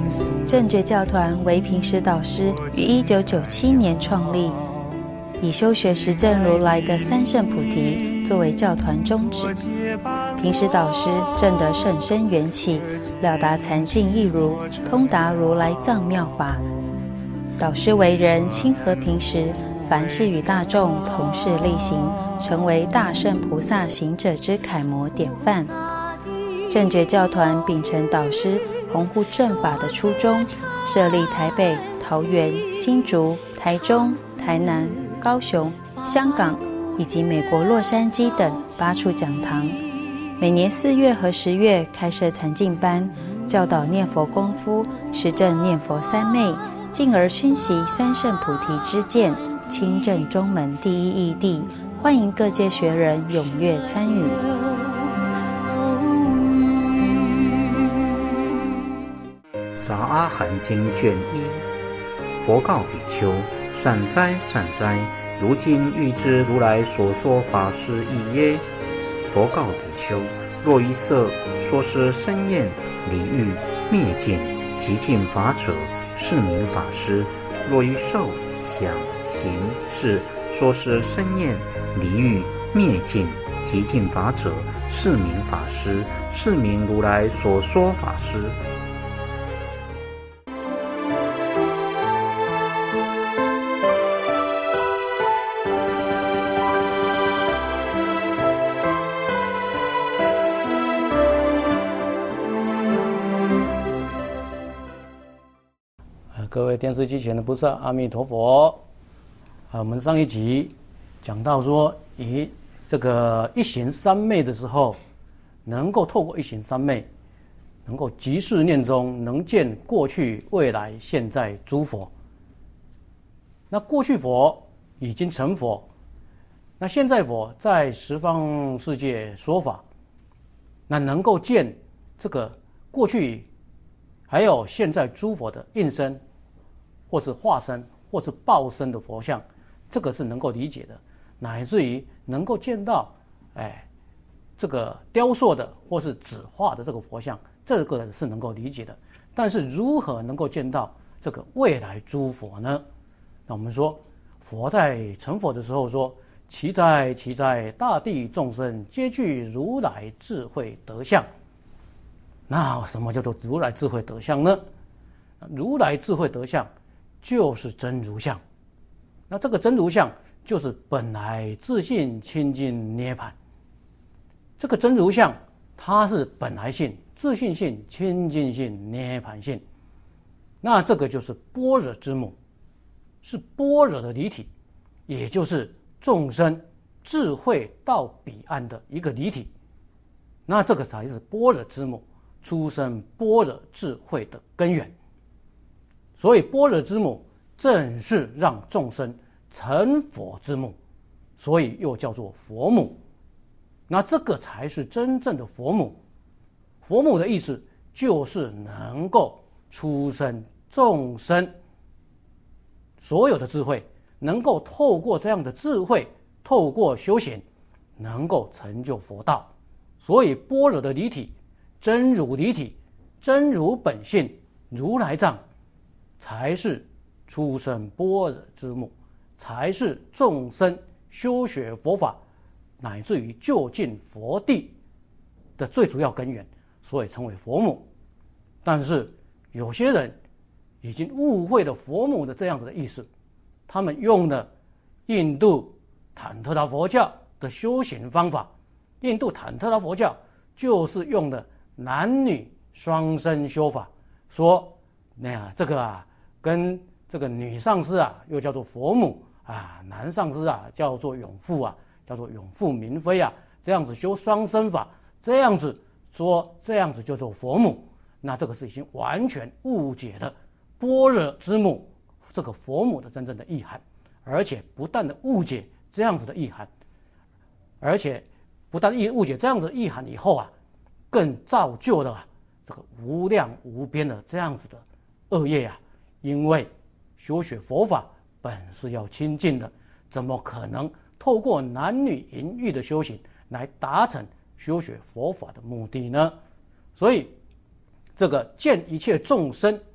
正觉教团为平时导师于1997年创立，以修学实证如来的三圣菩提作为教团宗旨。平时导师证得甚深缘起，了达禅境义如，通达如来藏妙法。导师为人亲和平时，凡事与大众同事力行，成为大圣菩萨行者之楷模典范。正觉教团秉承导师弘护正法的初衷，设立台北、桃园、新竹、台中、台南、高雄、香港以及美国洛杉矶等8处讲堂，每年4月和10月开设禅净班，教导念佛功夫，实证念佛三昧，进而熏习三圣菩提之见，亲证中门第一义谛，欢迎各界学人踊跃参与。 杂阿含经卷1，佛告比丘：善哉善哉，如今欲知如来所说法是义耶？佛告比丘：若于色说是身厌离欲灭尽极尽法者，是名法师；若于受想行识说是身厌离欲灭尽极尽法者，是名法师，是名如来所说法师。 各位电视机前的菩萨，阿弥陀佛。我们上一集讲到说，以这个一行三昧的时候，能够透过一行三昧，能够即是念中，能见过去、未来、现在诸佛。那过去佛已经成佛，那现在佛在十方世界说法，那能够见这个过去还有现在诸佛的应身，或是化身，或是报身的佛像，这个是能够理解的，乃至于能够见到，这个雕塑的或是纸画的这个佛像，这个是能够理解的。但是如何能够见到这个未来诸佛呢？那我们说，佛在成佛的时候说：“其在其在，大地众生皆具如来智慧德相。”那什么叫做如来智慧德相呢？如来智慧德相就是真如相。那这个真如相就是本来自性清净涅槃。这个真如相它是本来性、自性性、清净性、涅槃性。那这个就是般若之母，是般若的离体，也就是众生智慧到彼岸的一个离体。那这个才是般若之母，出生般若智慧的根源。所以般若之母正是让众生成佛之母，所以又叫做佛母。那这个才是真正的佛母。佛母的意思就是能够出生众生所有的智慧，能够透过这样的智慧，透过修行，能够成就佛道。所以般若的离体，真如离体，真如本性，如来藏，才是出生般若之母，才是众生修学佛法乃至于就近佛地的最主要根源，所以称为佛母。但是有些人已经误会了佛母的这样子的意思，他们用了印度坦特拉佛教的修行方法。印度坦特拉佛教就是用的男女双生修法，说这个跟这个女上师又叫做佛母男上师叫做永父叫做永父明妃这样子修双生法，这样子说，这样子就做佛母。那这个是已经完全误解了般若之母这个佛母的真正的意涵，而且不但的误解这样子的意涵，而且不但误解这样子的意涵以后更造就了这个无量无边的这样子的恶业因为修学佛法本是要清净的，怎么可能透过男女淫欲的修行来达成修学佛法的目的呢？所以这个见一切众生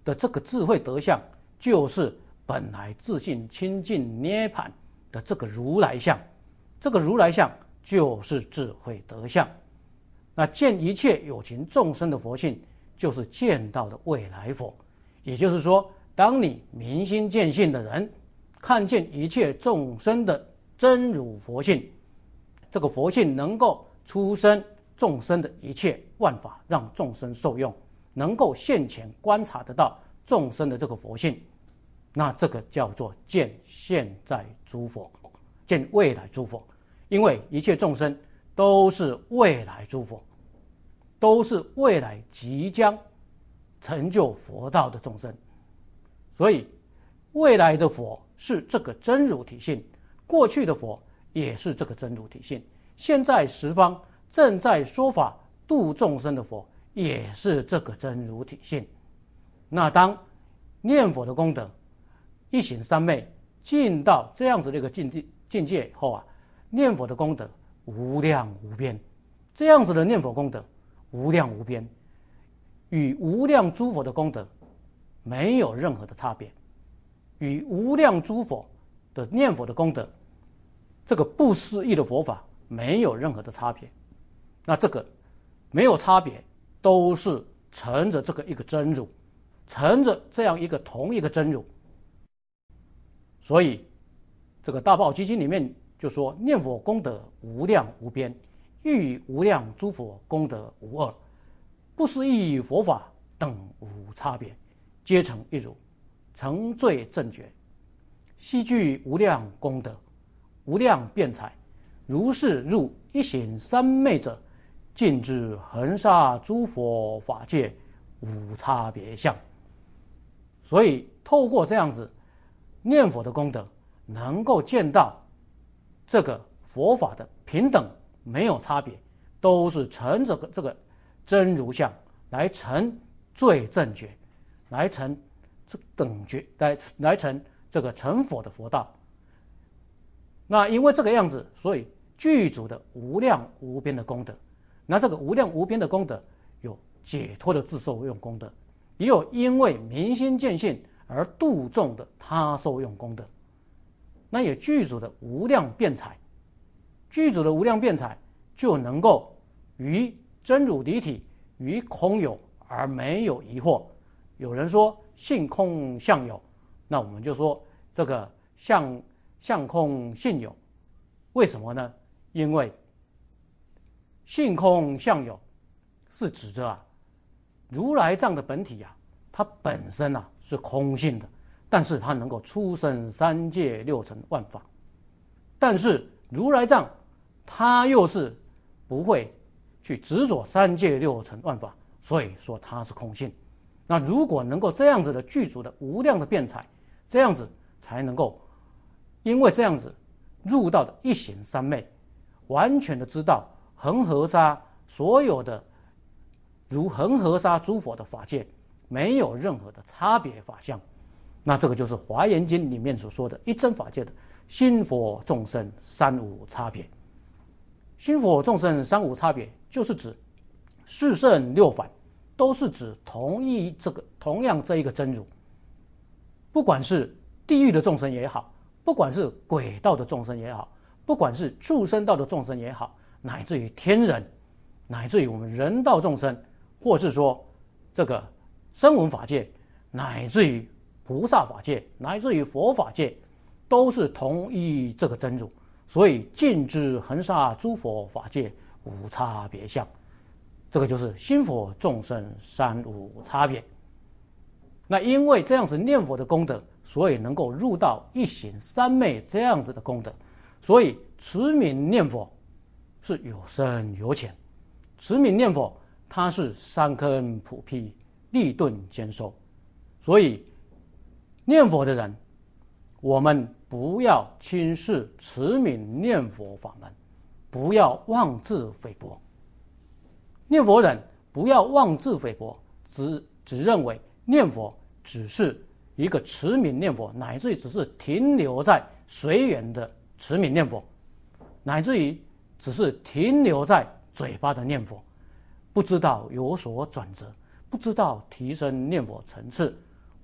的这个智慧德相，就是本来自性清净涅槃的这个如来相。这个如来相就是智慧德相。那见一切有情众生的佛性，就是见到的未来佛。也就是说，当你明心见性的人，看见一切众生的真如佛性，这个佛性能够出生众生的一切万法，让众生受用，能够现前观察得到众生的这个佛性，那这个叫做见现在诸佛，见未来诸佛。因为一切众生都是未来诸佛，都是未来即将成就佛道的众生，所以未来的佛是这个真如体性，过去的佛也是这个真如体性，现在十方正在说法度众生的佛也是这个真如体性。那当念佛的功德一行三昧进到这样子的一个境界以后啊，念佛的功德无量无边，这样子的念佛功德无量无边，与无量诸佛的功德没有任何的差别，与无量诸佛的念佛的功德，这个不思议的佛法没有任何的差别。那这个没有差别，都是乘着这个一个真如，乘着这样一个同一个真如。所以这个大宝积经里面就说，念佛功德无量无边，与无量诸佛功德无二，不思议佛法等无差别，皆成一如，成最正觉，悉具无量功德，无量辩才，如是入一行三昧者，尽知恒沙诸佛法界无差别相。所以透过这样子念佛的功德，能够见到这个佛法的平等，没有差别，都是成这个真如相，来成最正觉，来成这等觉，来成这个成佛的佛道。那因为这个样子，所以具足的无量无边的功德。那这个无量无边的功德，有解脱的自受用功德，也有因为明心见性而度众的他受用功德。那也具足的无量辩才，具足的无量辩才，就能够于真如离体，于空有而没有疑惑。有人说性空相有，那我们就说这个相空性有。为什么呢？因为性空相有是指着如来藏的本体它本身是空性的，但是它能够出生三界六尘万法。但是如来藏它又是不会去执着三界六尘万法，所以说它是空性。那如果能够这样子的具足的无量的辩才，这样子才能够因为这样子入到的一行三昧，完全的知道恒河沙所有的如恒河沙诸佛的法界没有任何的差别法相。那这个就是华严经里面所说的一真法界的心佛众生三无差别。心佛众生三无差别，就是指四圣六凡都是指同样这一个真如。不管是地狱的众生也好，不管是鬼道的众生也好，不管是畜生道的众生也好，乃至于天人，乃至于我们人道众生，或是说这个声闻法界，乃至于菩萨法界，乃至于佛法界，都是同一这个真如。所以尽知恒沙诸佛法界无差别相，这个就是心佛众生三无差别。那因为这样子念佛的功德，所以能够入到一行三昧这样子的功德。所以持名念佛是有深有浅，持名念佛它是三坑普辟，利钝兼收。所以念佛的人，我们不要轻视持名念佛法门，不要妄自菲薄。念佛人不要妄自菲薄，只认为念佛只是一个持名念佛，乃至于只是停留在随缘的持名念佛，乃至于只是停留在嘴巴的念佛，不知道有所转折，不知道提升念佛层次，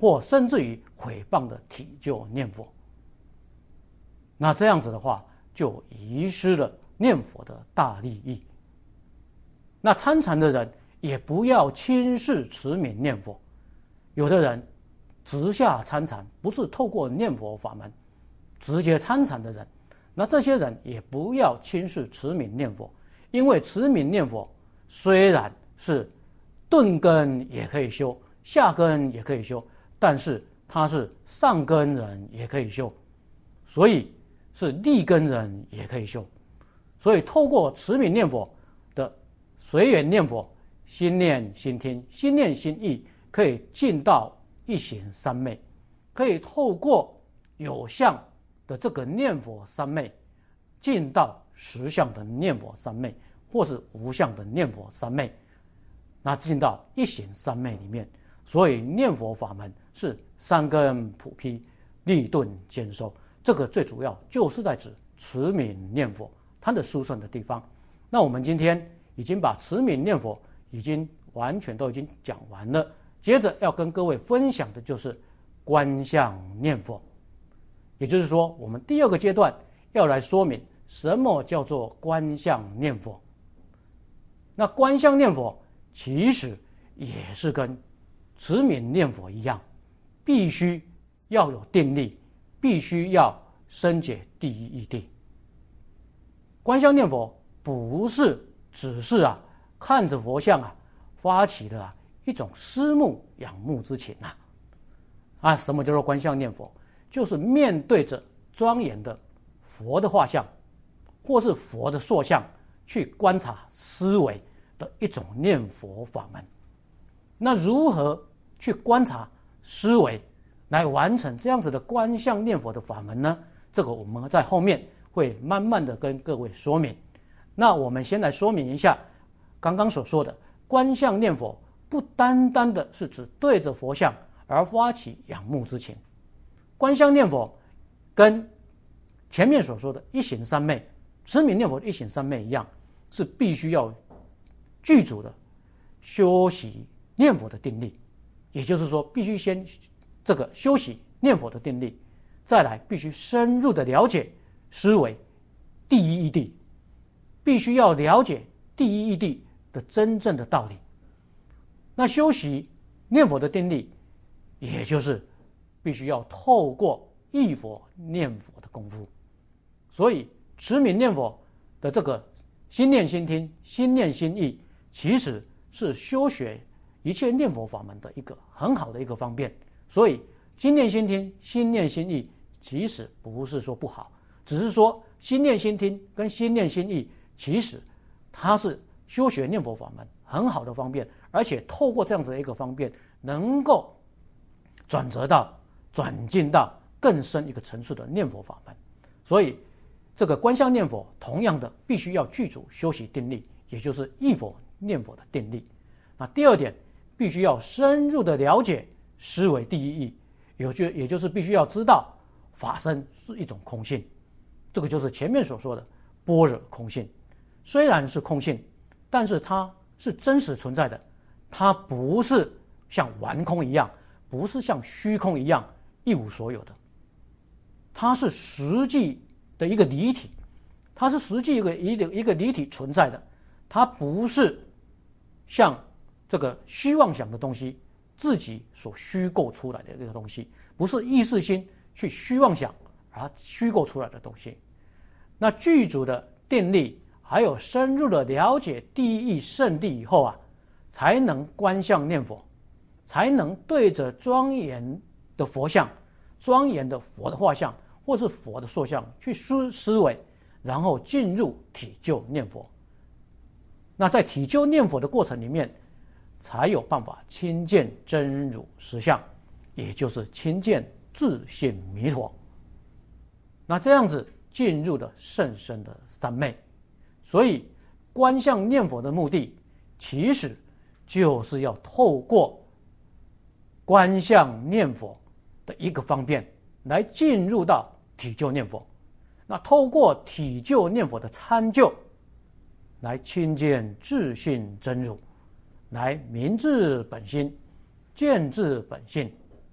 或甚至于毁谤的体就念佛。那这样子的话，就遗失了念佛的大利益。那参禅的人也不要轻视持名念佛，有的人直下参禅，不是透过念佛法门直接参禅的人，那这些人也不要轻视持名念佛，因为持名念佛虽然是顿根也可以修，下根也可以修，但是他是上根人也可以修，所以是利根人也可以修。所以透过持名念佛的随缘念佛，心念心听，心念心意，可以进到一行三昧，可以透过有相的这个念佛三昧，进到实相的念佛三昧，或是无相的念佛三昧，那进到一行三昧里面。所以念佛法门是三根普披，利钝兼收，这个最主要就是在指持名念佛它的殊胜的地方。那我们今天已经把持名念佛已经完全都已经讲完了，接着要跟各位分享的就是观相念佛。也就是说，我们第二个阶段要来说明什么叫做观相念佛。那观相念佛其实也是跟持名念佛一样，必须要有定力，必须要深解第一义谛。观相念佛不是只是看着佛像发起了一种思慕仰慕之情什么叫做观相念佛？就是面对着庄严的佛的画像，或是佛的塑像，去观察思维的一种念佛法门。那如何去观察思维来完成这样子的观相念佛的法门呢？这个我们在后面会慢慢的跟各位说明。那我们先来说明一下刚刚所说的观相念佛，不单单的是指对着佛像而发起仰慕之情。观相念佛跟前面所说的一行三昧，持名念佛的一行三昧一样，是必须要具足的修习念佛的定力。也就是说，必须先这个修习念佛的定力，再来必须深入的了解思维第一义谛，必须要了解第一义谛的真正的道理。那修习念佛的定力，也就是必须要透过忆佛念佛的功夫。所以持名念佛的这个心念心听，心念心意，其实是修学一切念佛法门的一个很好的一个方便。所以心念心听，心念心意，其实不是说不好，只是说心念心听跟心念心意，其实它是修学念佛法门很好的方便，而且透过这样子的一个方便，能够转进到更深一个层次的念佛法门。所以这个观相念佛同样的必须要具足修习定力，也就是忆佛念佛的定力。那第二点，必须要深入的了解思维第一义，也就是必须要知道法身是一种空性，这个就是前面所说的般若空性。虽然是空性，但是它是真实存在的，它不是像玩空一样，不是像虚空一样一无所有的，它是实际的一个离体，它是实际一个离体存在的，它不是像这个虚妄想的东西自己所虚构出来的这个东西，不是意识心去虚妄想而虚构出来的东西。那具足的定力，还有深入的了解第一义圣谛以后才能观相念佛，才能对着庄严的佛像、庄严的佛的画像或是佛的塑像去思维，然后进入体就念佛。那在体就念佛的过程里面，才有办法亲见真如实相，也就是亲见自性弥陀。那这样子进入了甚深的三昧。所以观相念佛的目的，其实就是要透过观相念佛的一个方便，来进入到体就念佛。那透过体就念佛的参就，来亲见自性真如，来明自本心，见自本性，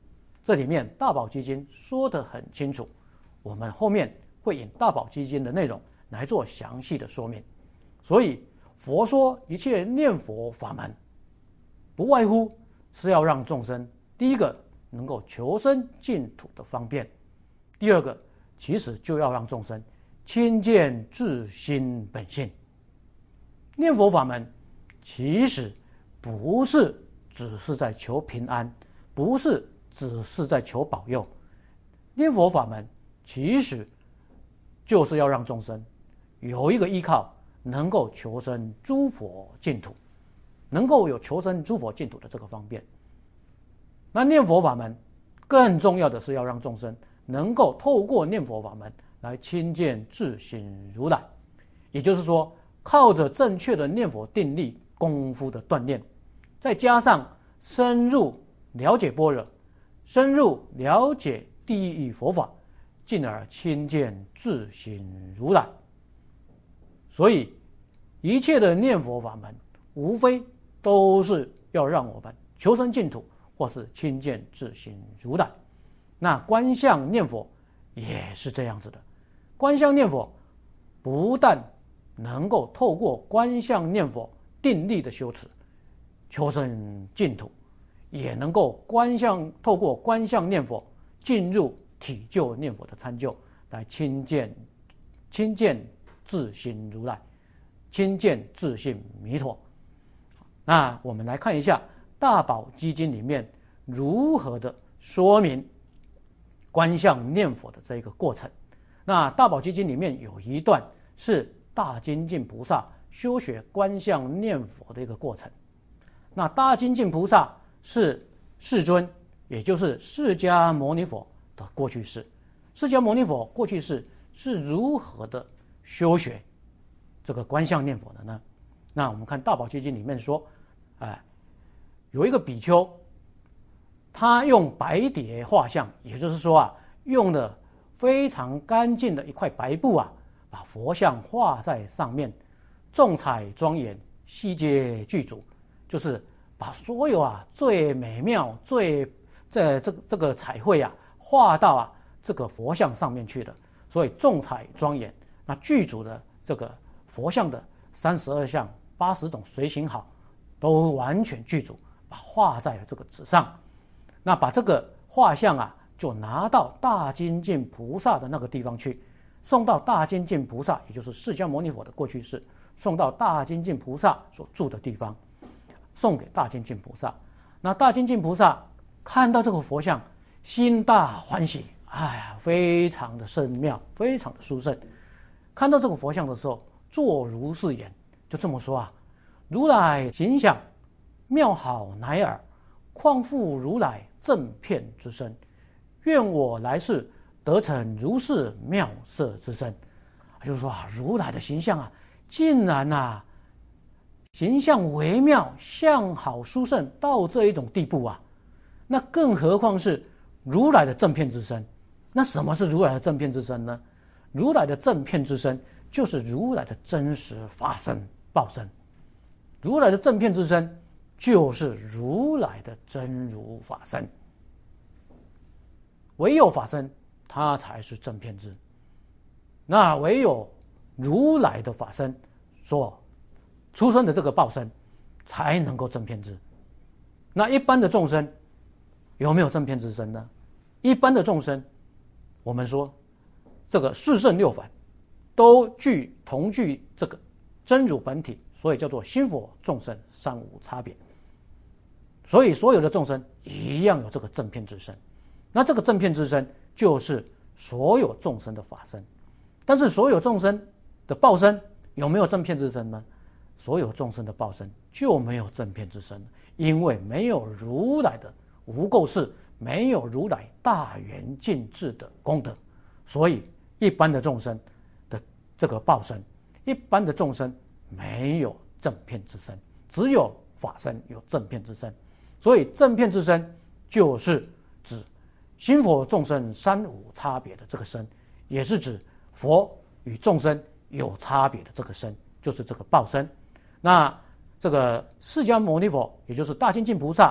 这里面大宝积经说得很清楚，我们后面会引大宝积经的内容来做详细的说明。所以佛说一切念佛法门，不外乎是要让众生，第一个能够求生净土的方便，第二个其实就要让众生亲见自心本性。念佛法门其实不是只是在求平安，不是只是在求保佑，念佛法门其实就是要让众生有一个依靠，能够求生诸佛净土，能够有求生诸佛净土的这个方便。那念佛法门更重要的是要让众生能够透过念佛法门来亲见自心如来，也就是说，靠着正确的念佛定力功夫的锻炼，再加上深入了解般若，深入了解地狱佛法，进而亲见自心如来。所以一切的念佛法门无非都是要让我们求生净土，或是亲见自心如来。那观相念佛也是这样子的，观相念佛不但能够透过观相念佛定力的修持求生净土，也能够透过观相念佛进入体就念佛的参究，来亲见自心如来，亲见自性弥陀。那我们来看一下大宝积经里面如何的说明观相念佛的这个过程。那大宝积经里面有一段是大精进菩萨修学观相念佛的一个过程。那大精进菩萨是世尊，也就是释迦牟尼佛的过去世。释迦牟尼佛过去世是如何的修学这个观相念佛的呢？那我们看大宝积经里面说，有一个比丘，他用白碟画像，也就是说用的非常干净的一块白布把佛像画在上面，众彩庄严，悉皆具足，就是把所有最美妙、最这个彩绘画到这个佛像上面去的，所以众彩庄严。那具足的这个佛像的32相、80种随行好，都完全具足，把画在了这个纸上。那把这个画像就拿到大精进菩萨的那个地方去，送到大精进菩萨，也就是释迦牟尼佛的过去世，送到大精进菩萨所住的地方，送给大精进菩萨。那大精进菩萨看到这个佛像，心大欢喜，非常的深妙，非常的殊胜。看到这个佛像的时候，作如是言，就这么说如来形象妙好乃尔，况复如来正遍之身，愿我来世得成如是妙色之身。就是说如来的形象竟然形象微妙，相好殊胜到这一种地步那更何况是如来的正遍之身。那什么是如来的正遍之身呢？如来的正遍之身就是如来的真实法身报身，如来的正遍之身就是如来的真如法身，唯有法身它才是正遍知，那唯有如来的法身所出生的这个报身才能够正遍知。那一般的众生有没有正遍之身呢？一般的众生，我们说这个四圣六凡都同具这个真如本体，所以叫做心佛众生三无差别。所以所有的众生一样有这个正遍之身，那这个正遍之身就是所有众生的法身。但是所有众生的报身有没有正遍之身呢？所有众生的报身就没有正遍之身，因为没有如来的无垢事，没有如来大圆净智的功德，所以一般的众生的这个报身，一般的众生没有正遍之身，只有法身有正遍之身。所以正遍之身就是指心佛众生三无差别的这个身，也是指佛与众生有差别的这个身，就是这个报身。那这个释迦牟尼佛，也就是大精进菩萨，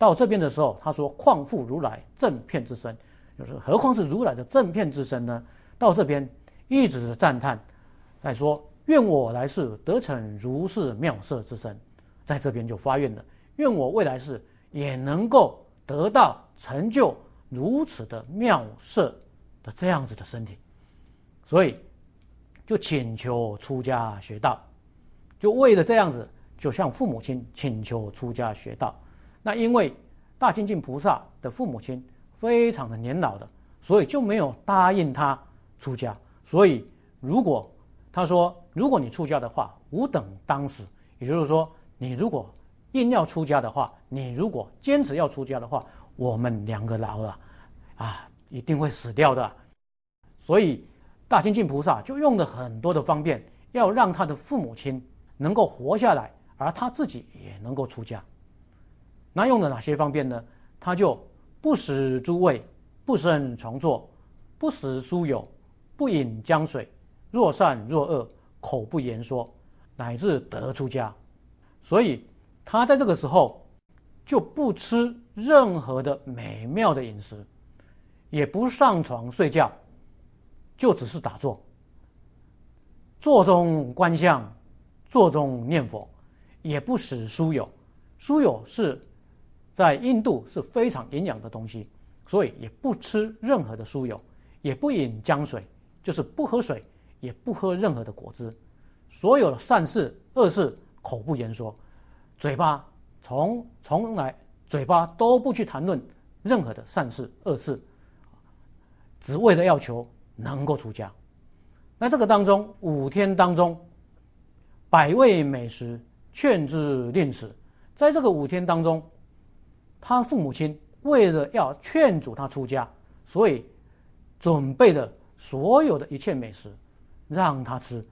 到这边的时候，他说况复如来正遍之身，就是何况是如来的正遍之身呢？到这边一直的赞叹，在说愿我来世得成如是妙色之身，在这边就发愿了，愿我未来世也能够得到成就如此的妙色的这样子的身体，所以就请求出家学道，就为了这样子，就向父母亲请求出家学道。那因为大精进菩萨的父母亲非常的年老的，所以就没有答应他出家。所以他说，如果你出家的话，吾等当死。也就是说，你如果硬要出家的话，你如果坚持要出家的话，我们两个老了一定会死掉的。所以大精进菩萨就用了很多的方便，要让他的父母亲能够活下来，而他自己也能够出家。那用了哪些方便呢？他就不食诸味，不生床座，不食酥油，不饮浆水，若善若恶，口不言说，乃至得出家。所以他在这个时候就不吃任何的美妙的饮食，也不上床睡觉，就只是打坐，坐中观相，坐中念佛，也不食酥油。酥油是在印度是非常营养的东西，所以也不吃任何的酥油，也不饮浆水，就是不喝水，也不喝任何的果汁。所有的善事恶事口不言说，嘴巴从来嘴巴都不去谈论任何的善事恶事，只为了要求能够出家。那这个当中5天当中，百味美食劝之令食，在这个5天当中，他父母亲为了要劝阻他出家，所以准备了所有的一切美食让他吃，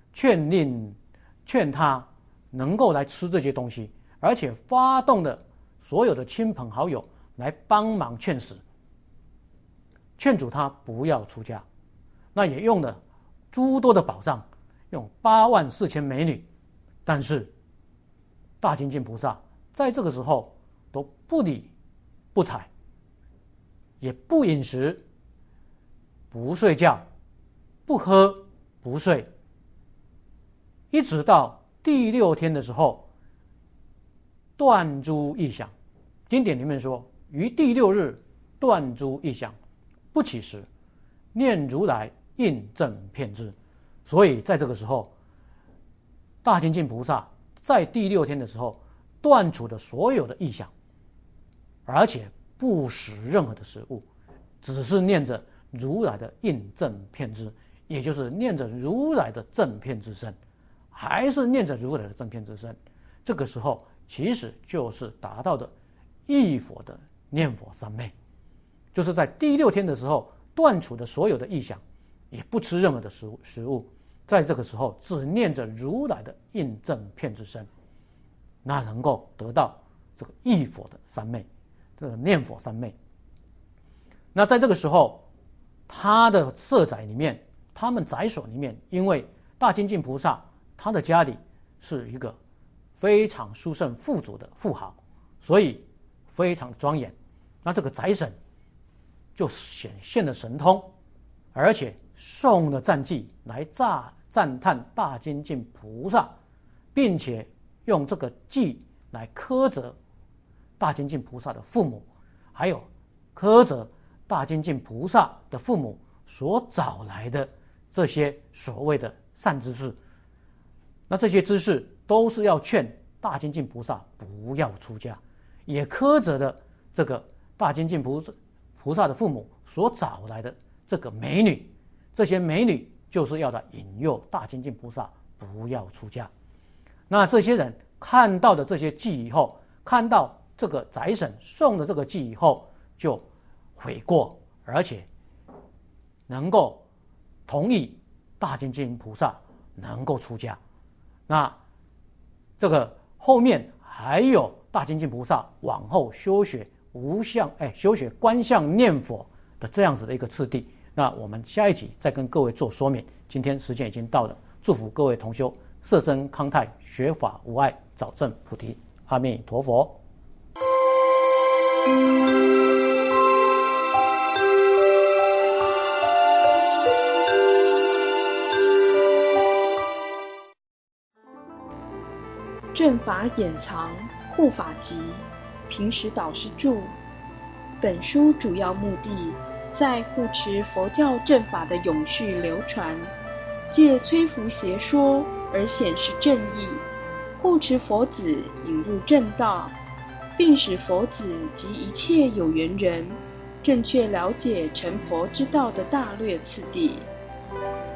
劝他能够来吃这些东西，而且发动了所有的亲朋好友来帮忙劝食，劝阻他不要出家。那也用了诸多的宝藏，用84000美女，但是大精进菩萨在这个时候都不理不睬，也不饮食，不睡觉，不喝不睡，一直到第6天的时候断诸异想。经典里面说，于第6日断诸异想，不起时，念如来印证遍知。所以在这个时候，大精进菩萨在第6天的时候断除了所有的异想，而且不食任何的食物，只是念着如来的印证遍知，也就是念着如来的正遍之身，还是念着如来的正遍之身。这个时候其实就是达到的忆佛的念佛三昧，就是在第6天的时候断除的所有的异想，也不吃任何的食物，在这个时候只念着如来的印证遍之身，那能够得到这个忆佛的三昧，这个念佛三昧。那在这个时候，他的舍宅里面，他们宅所里面，因为大精进菩萨他的家里是一个非常殊胜富足的富豪，所以非常庄严。那这个宅神就显现了神通，而且诵了赞偈来赞叹大精进菩萨，并且用这个偈来苛责大精进菩萨的父母，还有苛责大精进菩萨的父母所找来的这些所谓的善知识。那这些知识都是要劝大精进菩萨不要出家，也苛责了这个大精进菩萨的父母所找来的这个美女，这些美女就是要来引诱大精进菩萨不要出家。那这些人看到的这些偈以后，看到这个宅神送的这个偈以后，就悔过，而且能够同意大精进菩萨能够出家。那这个后面还有大精进菩萨往后修学修学观相念佛的这样子的一个次第。那我们下一集再跟各位做说明。今天时间已经到了，祝福各位同修色身康泰，学法无碍，早证菩提。阿弥陀佛。 正法掩藏护法集》，平时导师著。本书主要目的在护持佛教正法的永续流传，借摧伏邪说而显示正义，护持佛子引入正道，并使佛子及一切有缘人正确了解成佛之道的大略次第。